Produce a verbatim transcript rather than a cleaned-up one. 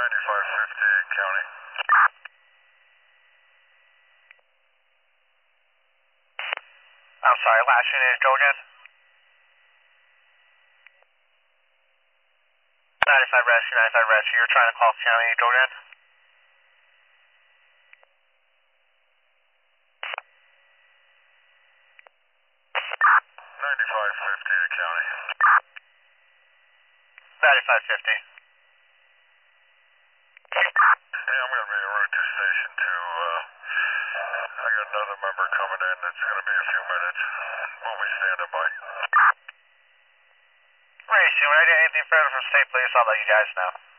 ninety-five fifty county. I'm sorry, last unit is go again? ninety-five rescue, ninety-five rescue, you're trying to call county, go again? ninety-five fifty to county. ninety-five fifty. Hey, I'm going to be en route to station two. Uh, I got another member coming in. It's going to be a few minutes. We'll be standing by. Right, so when I get anything further from state police, I'll let you guys know.